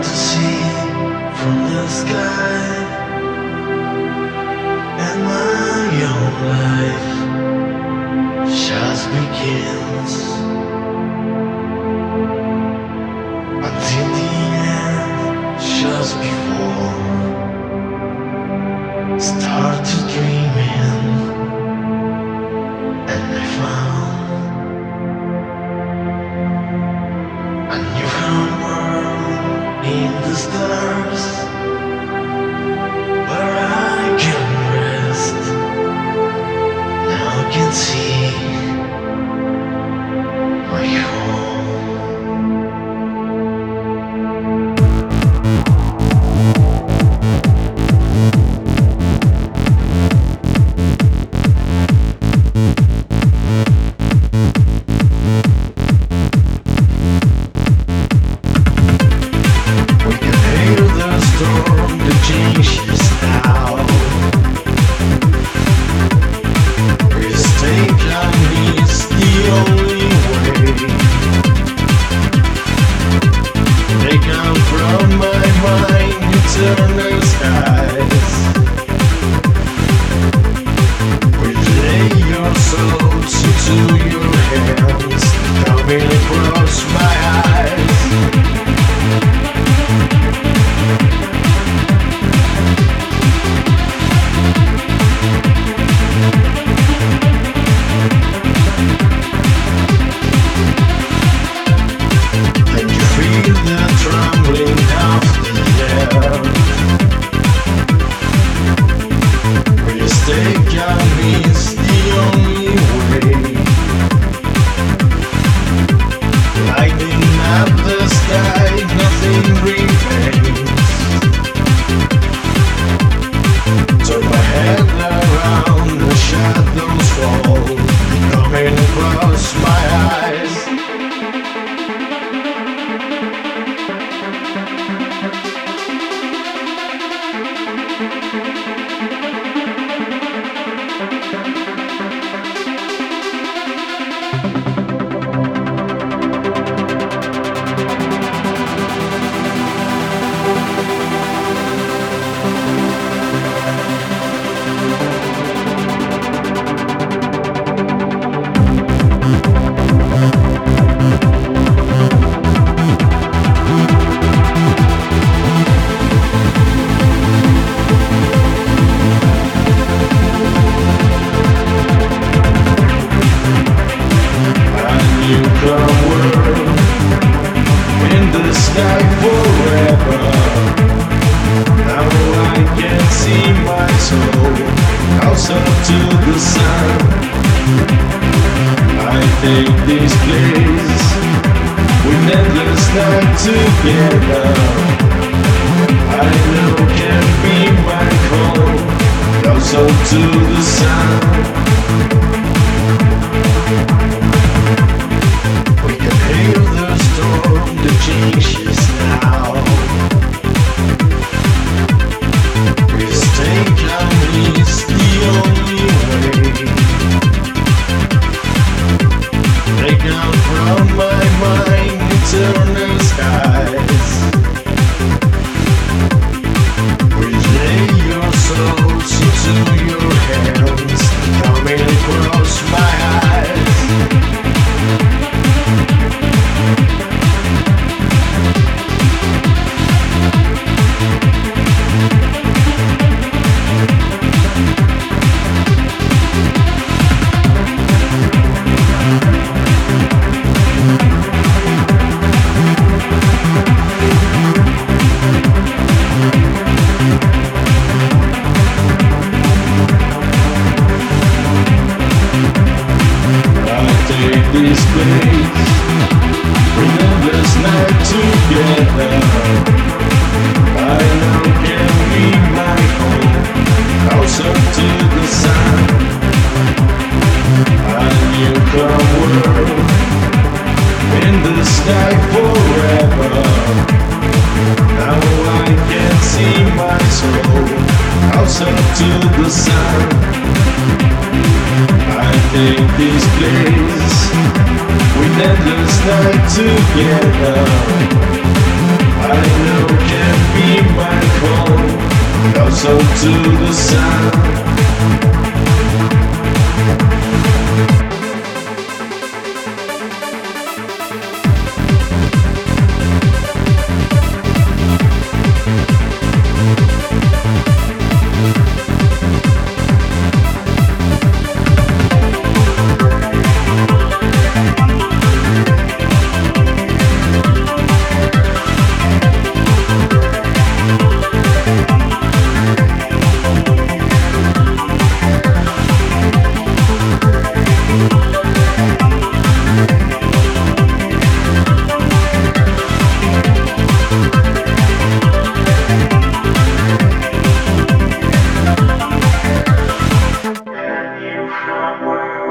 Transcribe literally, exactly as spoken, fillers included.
to see from the sky, and my own life just begins until the end, just before start to dreaming, and I found a new found world in the stars, where I can rest. Now I can see my home. Eternal skies, we lay your souls into your hands, coming across my eyes. Can you feel the trembling of the air? Stay calm is the only way. Lighting up the sky, nothing remains. Turn my head around, the shadows fall, coming across my eyes. In the sky forever. Now I can see my soul closer to the sun. I take this place with endless night together. I know can be my home closer to the sun. Hail the storm, the changes now. We stay calm is the only way. Take out from my mind eternal skies. We lay your souls into your hands, coming across my eyes. This place, remember's night together. I know can be my home, closer to the sun. A new come world, in the sky forever. Now I can see my soul, closer to the sun. I take this place with endless night together. I know from where